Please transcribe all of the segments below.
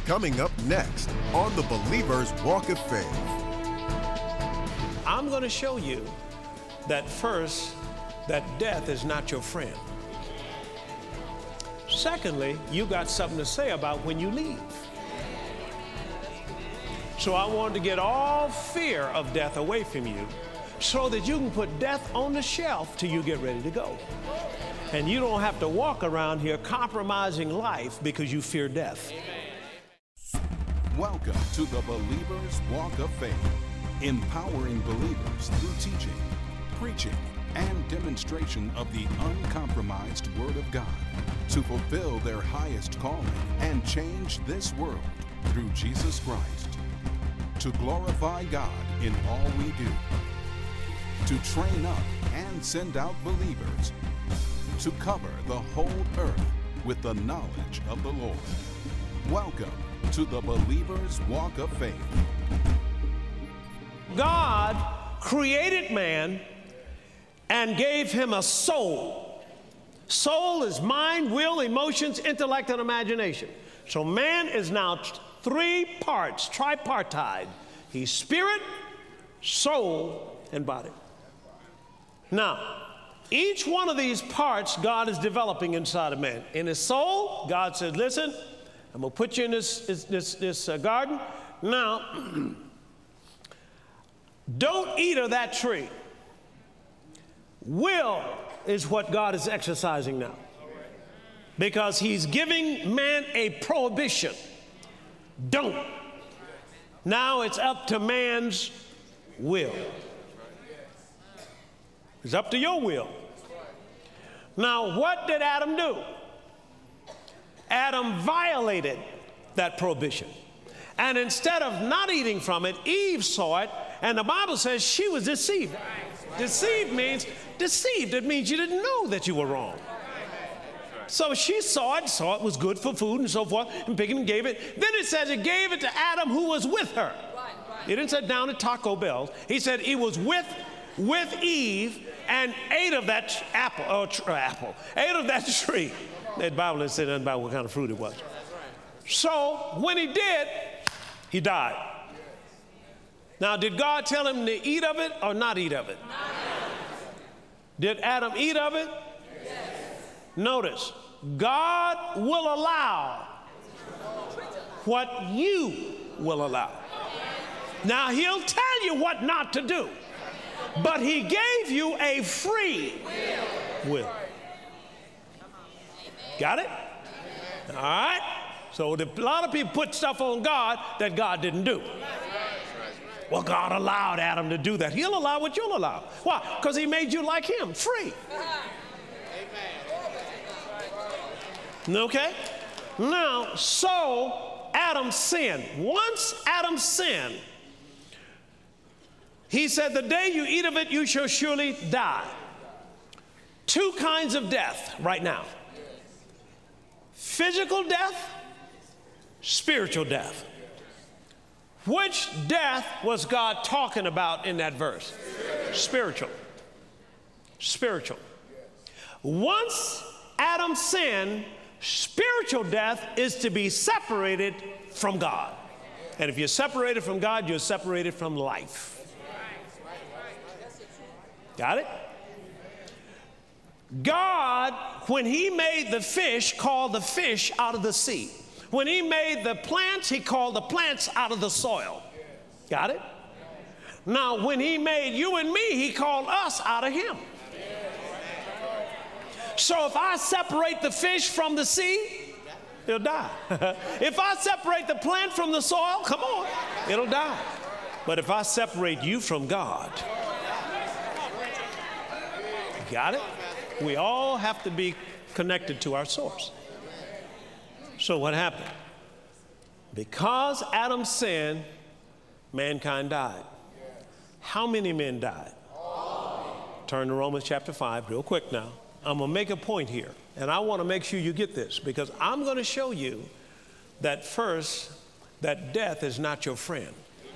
Coming up next on the Believer's Walk of Faith. I'm going to show you that first, that death is not your friend. Secondly, you got something to say about when you leave. So I wanted to get all fear of death away from you so that you can put death on the shelf till you get ready to go. And you don't have to walk around here compromising life because you fear death. Welcome to the Believer's Walk of Faith, empowering believers through teaching, preaching, and demonstration of the uncompromised Word of God to fulfill their highest calling and change this world through Jesus Christ. To glorify God in all we do. To train up and send out believers. To cover the whole earth with the knowledge of the Lord. Welcome to the Believer's Walk of Faith. God created man and gave him a soul. Soul is mind, will, emotions, intellect, and imagination. So man is now three parts, tripartite. He's spirit, soul, and body. Now, each one of these parts God is developing inside of man. In his soul, God said, listen, I'm going to put you in this garden. Now, don't eat of that tree. Will is what God is exercising now. Because he's giving man a prohibition. Don't. Now it's up to man's will. It's up to your will. Now, what did Adam do? Adam violated that prohibition. And instead of not eating from it, Eve saw it, and the Bible says she was deceived. Deceived means deceived. It means you didn't know that you were wrong. So she saw it was good for food and so forth, and picked it and gave it. Then it says it gave it to Adam who was with her. He didn't sit down at Taco Bell. He said he was with Eve and ate of that ate of that tree. That Bible didn't say nothing about what kind of fruit it was. So when he did, he died. Now, did God tell him to eat of it or not eat of it? Did Adam eat of it? Yes. Notice, God will allow what you will allow. Now, he'll tell you what not to do, but he gave you a free will. Got it? All right? So a lot of people put stuff on God that God didn't do. Well, God allowed Adam to do that. He'll allow what you'll allow. Why? Because he made you like him, free. Okay? Now, so Adam sinned. Once Adam sinned, he said, the day you eat of it, you shall surely die. Two kinds of death right now. Physical death, spiritual death. Which death was God talking about in that verse? Spiritual. Spiritual. Once Adam sinned, spiritual death is to be separated from God. And if you're separated from God, you're separated from life. Got it? God, when he made the fish, called the fish out of the sea. When he made the plants, he called the plants out of the soil. Got it? Now, when he made you and me, he called us out of him. So if I separate the fish from the sea, it'll die. If I separate the plant from the soil, come on, it'll die. But if I separate you from God, got it? We all have to be connected to our source. So what happened? Because Adam sinned, mankind died. How many men died? Turn to Romans chapter 5 real quick now. I'm going to make a point here, and I want to make sure you get this, because I'm going to show you that first, that death is not your friend.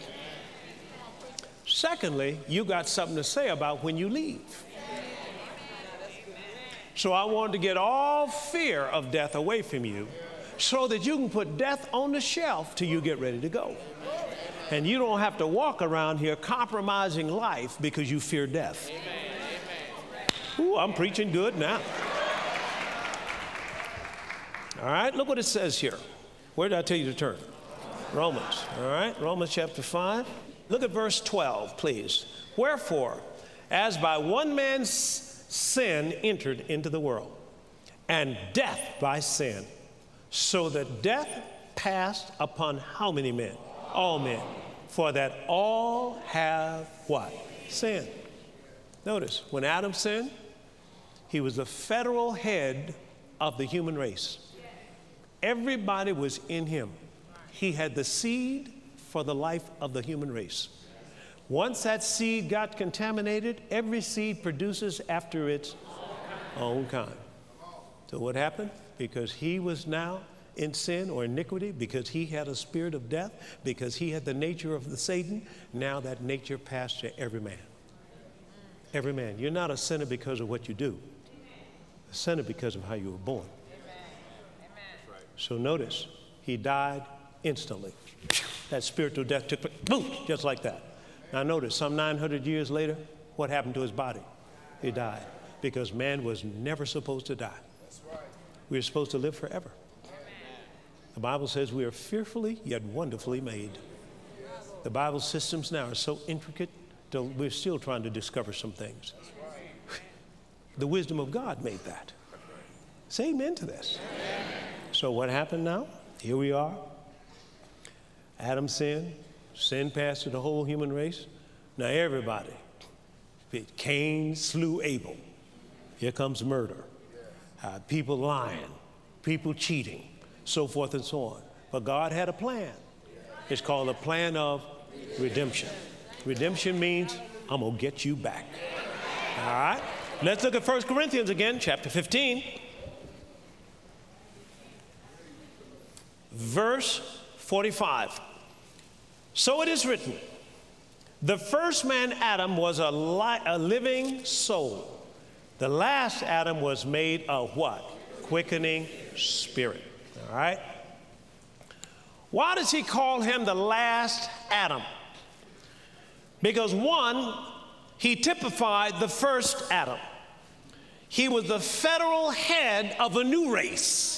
Secondly, you got something to say about when you leave. So I wanted to get all fear of death away from you so that you can put death on the shelf till you get ready to go. And you don't have to walk around here compromising life because you fear death. Ooh, I'm preaching good now. All right, look what it says here. Where did I tell you to turn? Romans. All right, Romans chapter 5. Look at verse 12, please. Wherefore, as by one man's sin entered into the world, and death by sin, so that death passed upon how many men? All men. For that all have what? Sin. Notice, when Adam sinned, he was the federal head of the human race. Everybody was in him. He had the seed for the life of the human race. Once that seed got contaminated, every seed produces after its own kind. So what happened? Because he was now in sin or iniquity, because he had a spirit of death, because he had the nature of the Satan, now that nature passed to every man. Every man. You're not a sinner because of what you do. A sinner because of how you were born. So notice, he died instantly. That spiritual death took place, boom, just like that. Now notice, some 900 years later, what happened to his body? He died, because man was never supposed to die. We are supposed to live forever. The Bible says we are fearfully yet wonderfully made. The Bible systems now are so intricate, we're still trying to discover some things. The wisdom of God made that. Say amen to this. So what happened now? Here we are. Adam sinned. Sin passed to the whole human race. Now everybody. Cain slew Abel. Here comes murder. People lying. People cheating. So forth and so on. But God had a plan. It's called a plan of redemption. Redemption means I'm going to get you back. All right? Let's look at 1 Corinthians again, chapter 15. Verse 45. So it is written, the first man, Adam, was a living soul. The last Adam was made a what? Quickening spirit. All right? Why does he call him the last Adam? Because one, he typified the first Adam. He was the federal head of a new race.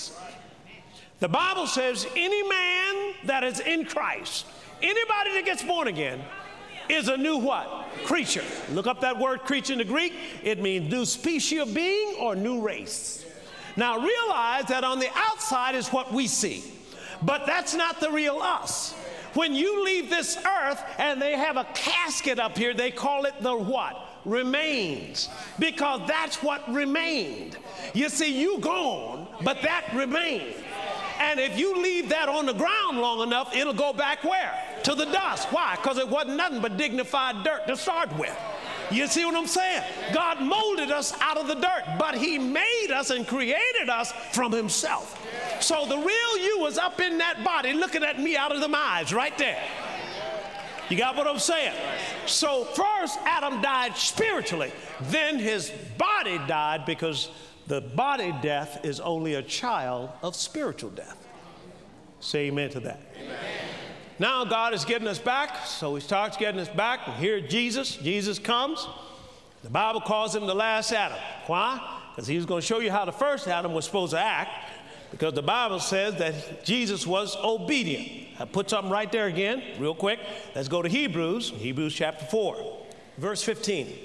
The Bible says any man that is in Christ, anybody that gets born again, is a new what? Creature. Look up that word creature in the Greek. It means new species of being or new race. Now realize that on the outside is what we see, but that's not the real us. When you leave this earth and they have a casket up here, they call it the what? Remains, because that's what remained. You see, you gone, but that remained. And if you leave that on the ground long enough, it'll go back where? To the dust. Why? Because it wasn't nothing but dignified dirt to start with. You see what I'm saying? God molded us out of the dirt, but he made us and created us from himself. So the real you was up in that body looking at me out of them eyes right there. You got what I'm saying? So first Adam died spiritually, then his body died, because the body death is only a child of spiritual death. Say amen to that. Amen. Now God is getting us back, so he starts getting us back. And here Jesus comes. The Bible calls him the last Adam. Why? Because he was going to show you how the first Adam was supposed to act, because the Bible says that Jesus was obedient. I put something right there again, real quick. Let's go to Hebrews chapter 4, verse 15.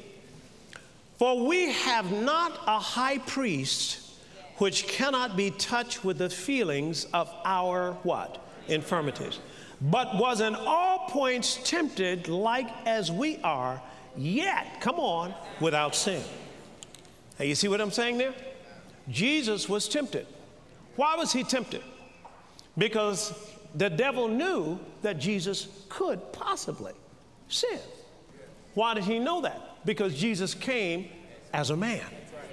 For we have not a high priest which cannot be touched with the feelings of our what? Infirmities, but was in all points tempted like as we are, yet, come on, without sin. Now you see what I'm saying there? Jesus was tempted. Why was he tempted? Because the devil knew that Jesus could possibly sin. Why did he know that? Because Jesus came as a man.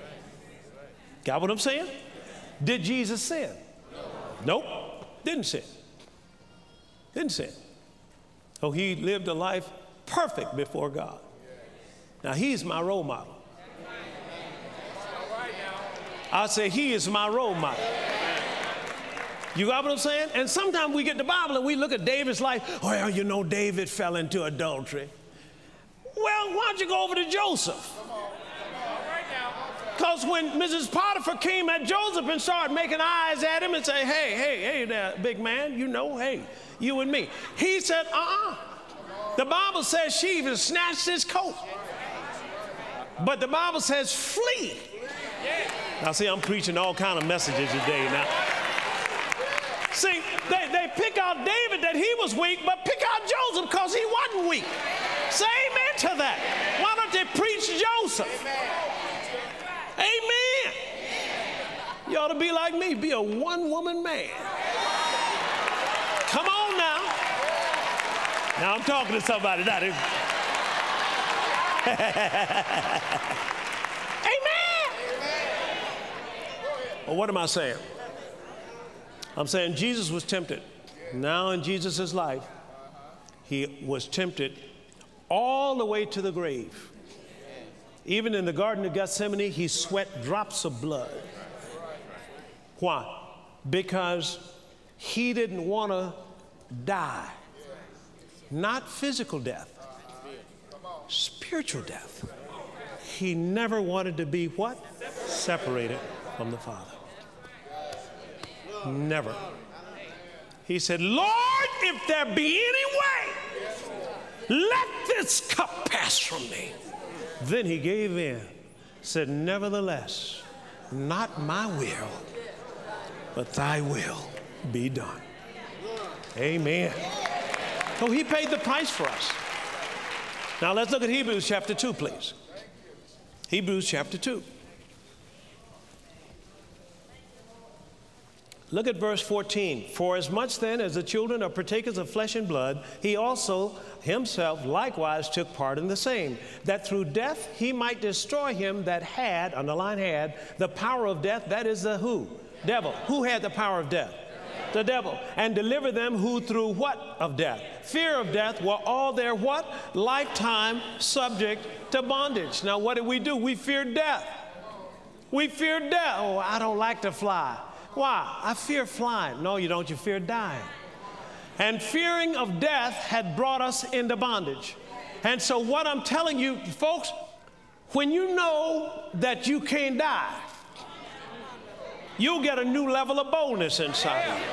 Got what I'm saying? Did Jesus sin? Nope. Didn't sin. Didn't sin. So he lived a life perfect before God. Now he's my role model. I say he is my role model. You got what I'm saying? And sometimes we get the Bible and we look at David's life. Well, you know, David fell into adultery. Well, why don't you go over to Joseph? Because when Mrs. Potiphar came at Joseph and started making eyes at him and say, hey there, big man, you know, hey, you and me. He said, The Bible says she even snatched his coat. But the Bible says flee. Now, see, I'm preaching all kind of messages today now. See, they pick out David that he was weak, but pick out Joseph because he wasn't weak. Say amen to that. Why don't they preach Joseph? Amen. You ought to be like me, be a one-woman man. Come on now. Now I'm talking to somebody. Amen. Well, what am I saying? I'm saying Jesus was tempted. Now in Jesus' life, he was tempted all the way to the grave. Even in the Garden of Gethsemane, he sweat drops of blood. Why? Because he didn't want to die. Not physical death, spiritual death. He never wanted to be what? Separated from the Father. Never. He said, Lord, if there be any way, let this cup pass from me. Then he gave in, said, nevertheless, not my will, but thy will be done. Amen. So he paid the price for us. Now let's look at Hebrews chapter 2, please. Hebrews chapter 2. Look at verse 14. For as much then as the children are partakers of flesh and blood, he also himself likewise took part in the same, that through death he might destroy him that had, underline had, the power of death, that is the who? Devil. Who had the power of death? The devil. And deliver them who through what of death? Fear of death were all their what? Lifetime subject to bondage. Now what did we do? We feared death. We feared death. Oh, I don't like to fly. Why? I fear flying. No, you don't. You fear dying. And fearing of death had brought us into bondage. And so what I'm telling you, folks, when you know that you can't die, you'll get a new level of boldness inside of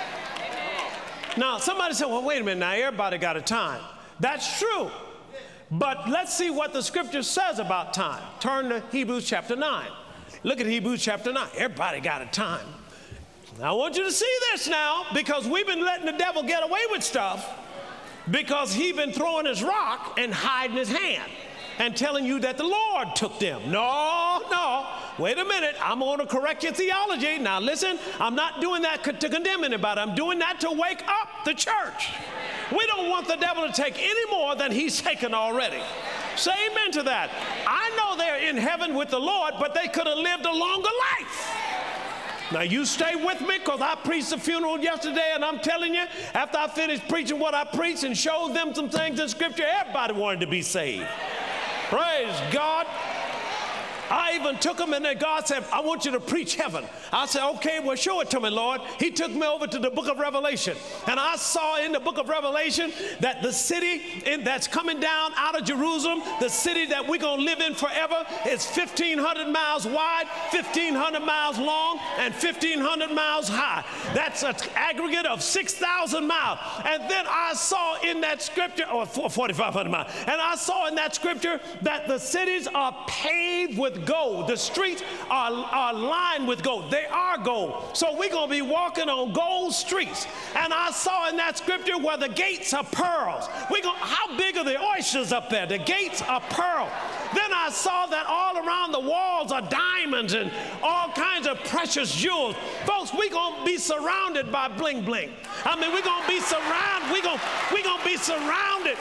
you. Now, somebody said, well, wait a minute. Now, everybody got a time. That's true. But let's see what the scripture says about time. Turn to Hebrews chapter 9. Look at Hebrews chapter 9. Everybody got a time. Now, I want you to see this now, because we've been letting the devil get away with stuff because he's been throwing his rock and hiding his hand and telling you that the Lord took them. No, wait a minute. I'm going to correct your theology. Now, listen, I'm not doing that to condemn anybody. I'm doing that to wake up the church. We don't want the devil to take any more than he's taken already. Say amen to that. I know they're in heaven with the Lord, but they could have lived a longer life. Now, you stay with me, because I preached the funeral yesterday, and I'm telling you, after I finished preaching what I preached and showed them some things in Scripture, everybody wanted to be saved. Praise God. I even took them, and then God said, I want you to preach heaven. I said, okay, well, show it to me, Lord. He took me over to the book of Revelation, and I saw in the book of Revelation that the city that's coming down out of Jerusalem, the city that we're going to live in forever, is 1,500 miles wide, 1,500 miles long, and 1,500 miles high. That's an aggregate of 6,000 miles. And then I saw in that scripture, or 4,500 miles, and I saw in that scripture that the cities are paved with gold. The streets are lined with gold. They are gold. So we're going to be walking on gold streets. And I saw in that scripture where the gates are pearls. How big are the oysters up there? The gates are pearl. Then I saw that all around the walls are diamonds and all kinds of precious jewels. Folks, we're going to be surrounded by bling bling. I mean, we're going to be surrounded. We're going to be surrounded.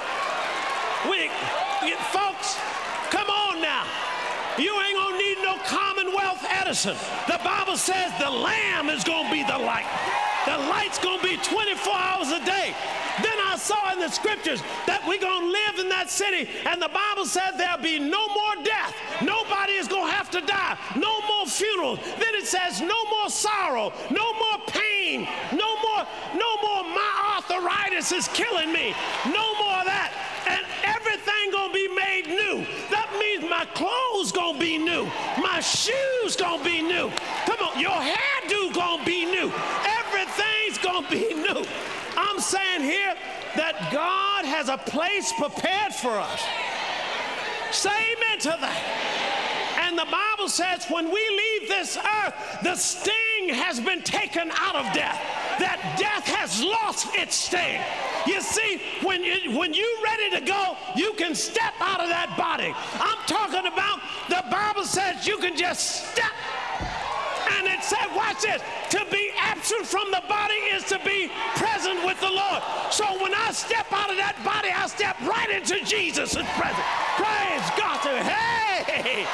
Folks, come on now. You ain't gonna need no Commonwealth Edison. The Bible says the Lamb is gonna be the light. The light's gonna be 24 hours a day. Then I saw in the scriptures that we're gonna live in that city, and the Bible said there'll be no more death. Nobody is gonna have to die. No more funerals. Then it says no more sorrow, no more pain, pain. No more my arthritis is killing me. No more of that. And everything gonna be made new. That means my clothes gonna be new. My shoes gonna be new. Come on, your hairdo gonna be new. Everything's gonna be new. I'm saying here that God has a place prepared for us. Say amen to that. And the Bible says when we leave this earth, the sting has been taken out of death. That death has lost its sting. You see, when you're ready to go, you can step out of that body. I'm talking about, the Bible says you can just step. And it said, watch this, to be absent from the body is to be present with the Lord. So when I step out of that body, I step right into Jesus' presence. Praise God. Hey!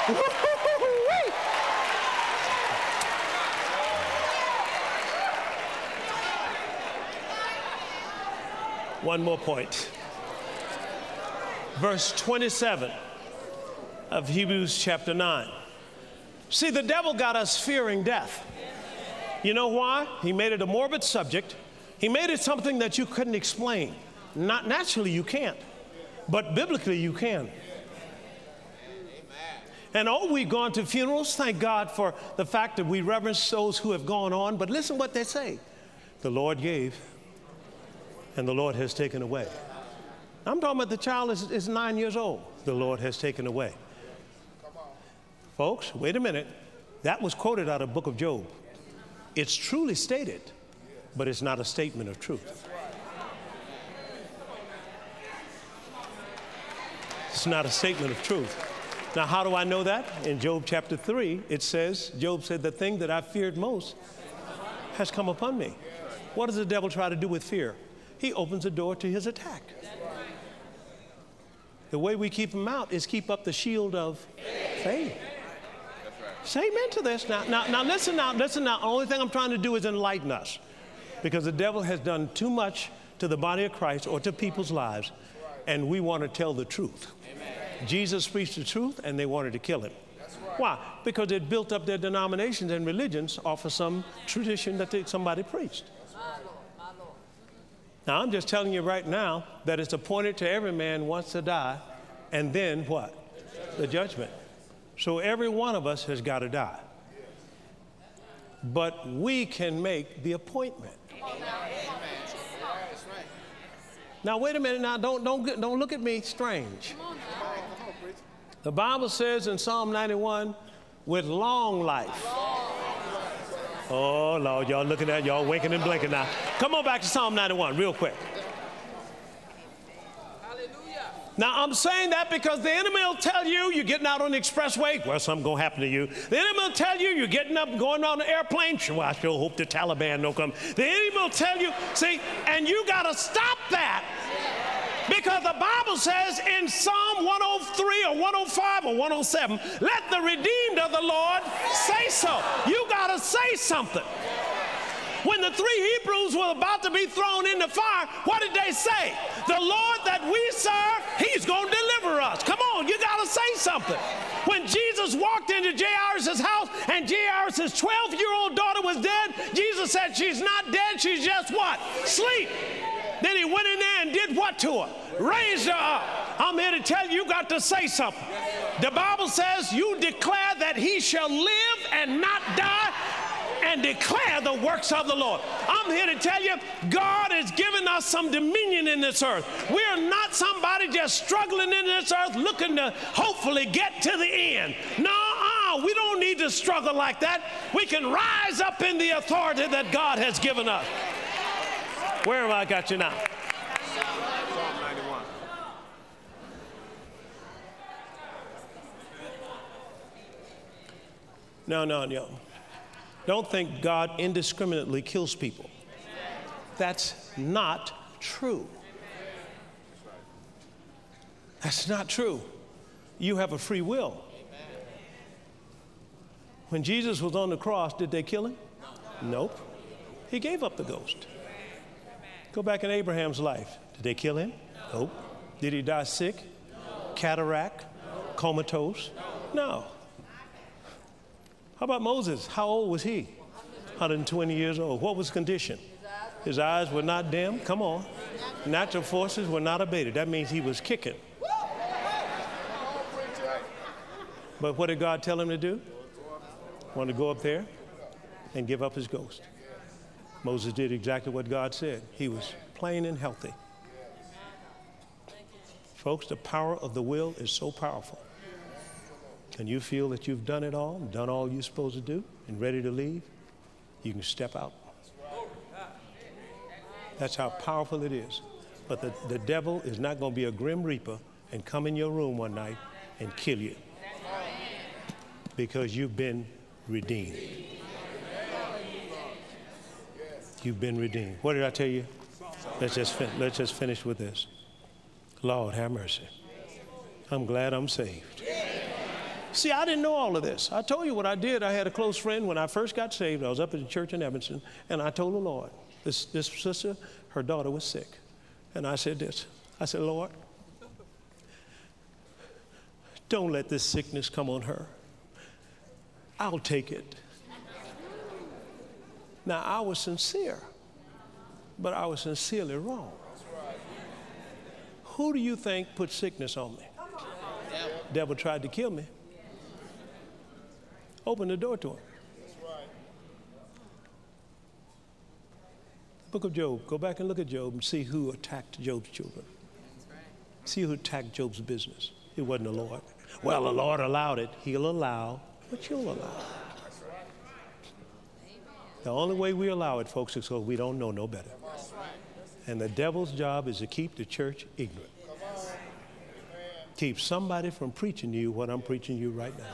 One more point. Verse 27 of Hebrews chapter 9. See, the devil got us fearing death. You know why? He made it a morbid subject. He made it something that you couldn't explain. Not naturally, you can't. But biblically, you can. And oh, we've gone to funerals. Thank God for the fact that we reverence those who have gone on. But listen what they say. The Lord gave, and the Lord has taken away. I'm talking about the child is 9 years old. The Lord has taken away. Folks, wait a minute. That was quoted out of the book of Job. It's truly stated, but it's not a statement of truth. It's not a statement of truth. Now, how do I know that? In Job chapter 3, it says, Job said, the thing that I feared most has come upon me. What does the devil try to do with fear? He opens the door to his attack. The way we keep him out is keep up the shield of faith. Say amen to this. Now, listen now. The only thing I'm trying to do is enlighten us. Because the devil has done too much to the body of Christ or to people's lives, and we want to tell the truth. Amen. Jesus preached the truth, and they wanted to kill him. Right. Why? Because it built up their denominations and religions off of some tradition that somebody preached. Now, I'm just telling you right now that it's appointed to every man once to die, and then what? The judgment. So every one of us has got to die. But we can make the appointment. Now, wait a minute. Now, don't look at me strange. The Bible says in Psalm 91, with long life. Oh, Lord, y'all looking at, y'all winking and blinking now. Come on back to Psalm 91 real quick. Now, I'm saying that because the enemy will tell you you're getting out on the expressway. Well, something's going to happen to you. The enemy will tell you you're getting up and going on the airplane. Well, I sure hope the Taliban don't come. The enemy will tell you, see, and you got to stop that. Because the Bible says in Psalm 103 or 105 or 107, let the redeemed of the Lord say so. You got to say something. When the three Hebrews were about to be thrown in the fire, what did they say? The Lord that we serve, he's going to deliver us. Come on, you got to say something. When Jesus walked into Jairus' house and Jairus' 12-year-old daughter was dead, Jesus said, she's not dead, she's just what? Sleep. Then he went in there and did what to her? Raised her up. I'm here to tell you, you got to say something. The Bible says you declare that he shall live and not die, and declare the works of the Lord. I'm here to tell you, God has given us some dominion in this earth. We're not somebody just struggling in this earth looking to hopefully get to the end. No, we don't need to struggle like that. We can rise up in the authority that God has given us. Where have I got you now? Psalm 91. No. Don't think God indiscriminately kills people. That's not true. That's not true. You have a free will. When Jesus was on the cross, did they kill him? Nope. He gave up the ghost. Go back in Abraham's life. Did they kill him? Nope. Did he die sick? Cataract? Comatose? No. How about Moses? How old was he? 120 years old. What was the condition? His eyes were not dim. Come on. Natural forces were not abated. That means he was kicking. But what did God tell him to do? Want to go up there and give up his ghost. Moses did exactly what God said. He was plain and healthy. Folks, the power of the will is so powerful. And you feel that you've done it all, done all you're supposed to do, and ready to leave, you can step out. That's how powerful it is. But the devil is not going to be a grim reaper and come in your room one night and kill you, because you've been redeemed. You've been redeemed. What did I tell you? Let's just finish with this. Lord, have mercy. I'm glad I'm saved. See, I didn't know all of this. I told you what I did. I had a close friend when I first got saved. I was up at the church in Evanston, and I told the Lord, this sister, her daughter was sick. And I said this. I said, Lord, don't let this sickness come on her. I'll take it. Now, I was sincere, but I was sincerely wrong. Who do you think put sickness on me? Devil tried to kill me. Open the door to him. Book of Job. Go back and look at Job and see who attacked Job's children. See who attacked Job's business. It wasn't the Lord. Well, the Lord allowed it. He'll allow what you'll allow. The only way we allow it, folks, is because we don't know no better. And the devil's job is to keep the church ignorant. Keep somebody from preaching to you what I'm preaching to you right now.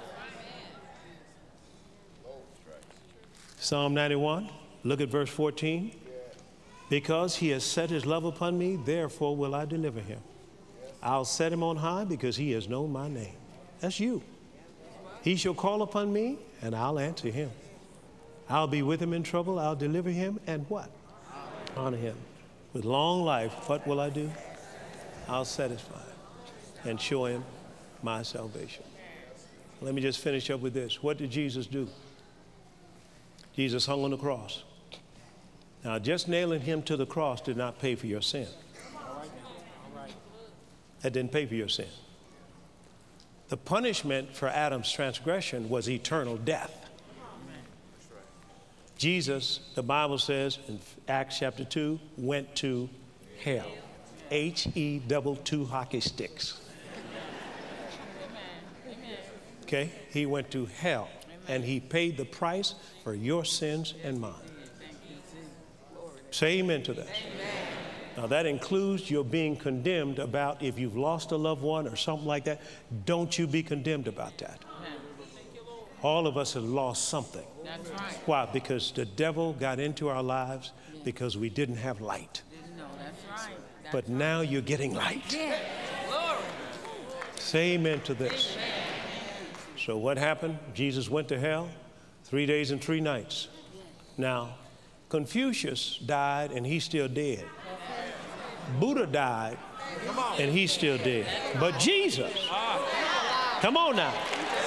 Psalm 91, look at verse 14. Because he has set his love upon me, therefore will I deliver him. I'll set him on high because he has known my name. That's you. He shall call upon me and I'll answer him. I'll be with him in trouble. I'll deliver him and what? Honor him. With long life, what will I do? I'll satisfy him and show him my salvation. Let me just finish up with this. What did Jesus do? Jesus hung on the cross. Now, just nailing him to the cross did not pay for your sin. That didn't pay for your sin. The punishment for Adam's transgression was eternal death. Jesus, the Bible says in Acts chapter 2, went to hell. H-E-double-two hockey sticks. Okay? He went to hell, and he paid the price for your sins and mine. Say amen to that. Now, that includes your being condemned about if you've lost a loved one or something like that. Don't you be condemned about that. All of us have lost something. That's right. Why? Because the devil got into our lives because we didn't have light. No, that's right. But now you're getting light. Yeah. Glory. Say amen to this. So what happened? Jesus went to hell 3 days and 3 nights. Now, Confucius died and he's still dead. Buddha died and he's still dead. But Jesus, come on now.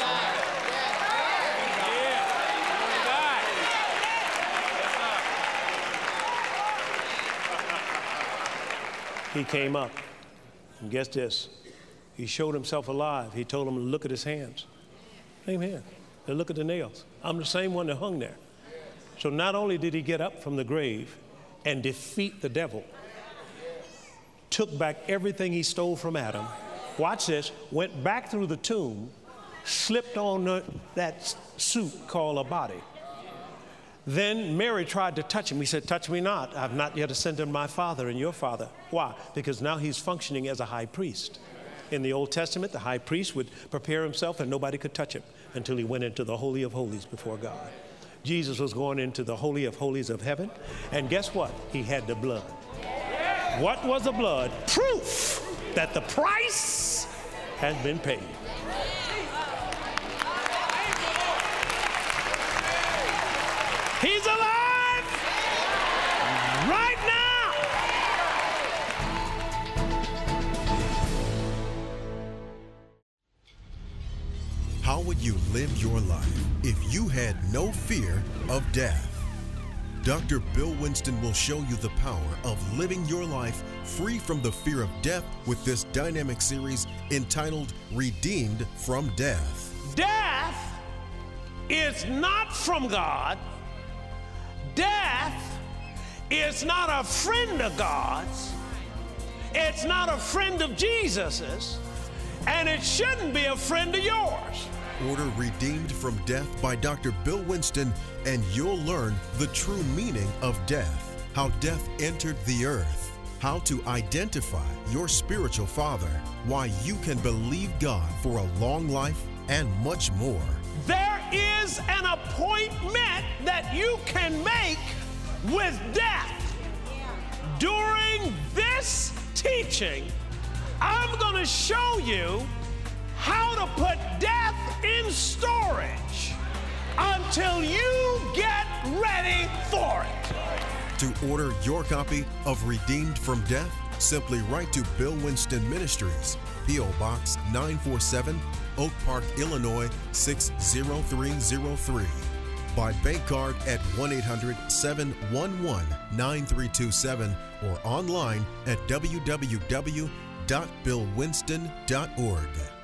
He came up, and guess this, he showed himself alive. He told him to look at his hands. Amen. Now look at the nails. I'm the same one that hung there. So not only did he get up from the grave and defeat the devil, took back everything he stole from Adam, watch this, went back through the tomb, slipped on that suit called a body. Then Mary tried to touch him. He said, touch me not. I've not yet ascended my Father and your Father. Why? Because now he's functioning as a high priest. In the Old Testament, the high priest would prepare himself and nobody could touch him until he went into the Holy of Holies before God. Jesus was going into the Holy of Holies of heaven. And guess what? He had the blood. What was the blood? Proof that the price has been paid. He's alive right now. How would you live your life if you had no fear of death? Dr. Bill Winston will show you the power of living your life free from the fear of death with this dynamic series entitled Redeemed from Death. Death is not from God. Death is not a friend of God's. It's not a friend of Jesus's. And it shouldn't be a friend of yours. Order Redeemed from Death by Dr. Bill Winston, and you'll learn the true meaning of death, how death entered the earth, how to identify your spiritual father, why you can believe God for a long life, and much more. There is an appointment that you can make with death. During this teaching, I'm going to show you how to put death in storage until you get ready for it. To order your copy of Redeemed from Death, simply write to Bill Winston Ministries, P.O. Box 947, Oak Park, Illinois 60303. By bank card at 1-800-711-9327 or online at www.billwinston.org.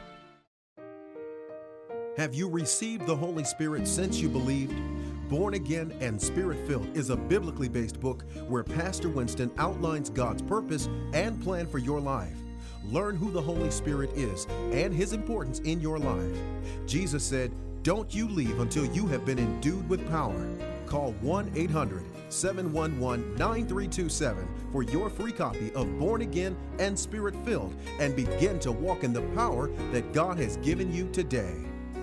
Have you received the Holy Spirit since you believed? Born Again and Spirit-Filled is a biblically based book where Pastor Winston outlines God's purpose and plan for your life. Learn who the Holy Spirit is and his importance in your life. Jesus said, "Don't you leave until you have been endued with power." Call 1-800-711-9327 for your free copy of Born Again and Spirit-Filled and begin to walk in the power that God has given you today.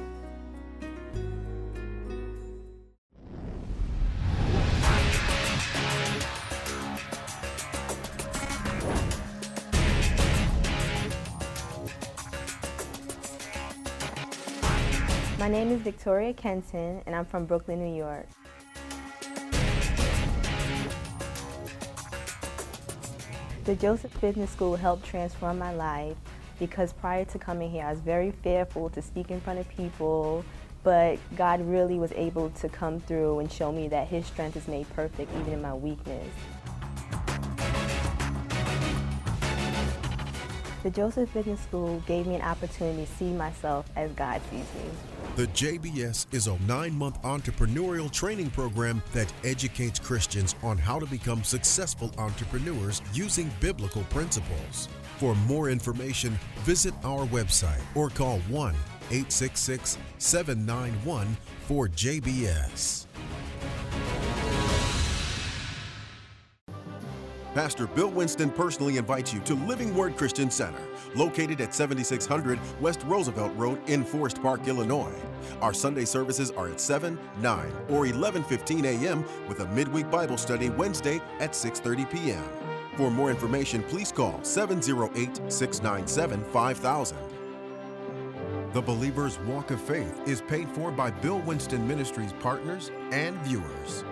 My name is Victoria Kenton, and I'm from Brooklyn, New York. The Joseph Business School helped transform my life because prior to coming here, I was very fearful to speak in front of people, but God really was able to come through and show me that His strength is made perfect even in my weakness. The Joseph Business School gave me an opportunity to see myself as God sees me. The JBS is a 9-month entrepreneurial training program that educates Christians on how to become successful entrepreneurs using biblical principles. For more information, visit our website or call 1-866-791-4JBS. Pastor Bill Winston personally invites you to Living Word Christian Center, located at 7600 West Roosevelt Road in Forest Park, Illinois. Our Sunday services are at 7, 9, or 11:15 a.m. with a midweek Bible study Wednesday at 6:30 p.m. For more information, please call 708-697-5000. The Believer's Walk of Faith is paid for by Bill Winston Ministries partners and viewers.